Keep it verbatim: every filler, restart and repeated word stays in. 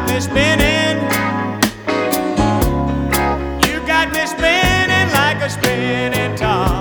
me spinning. You got me spinning like a spinning top.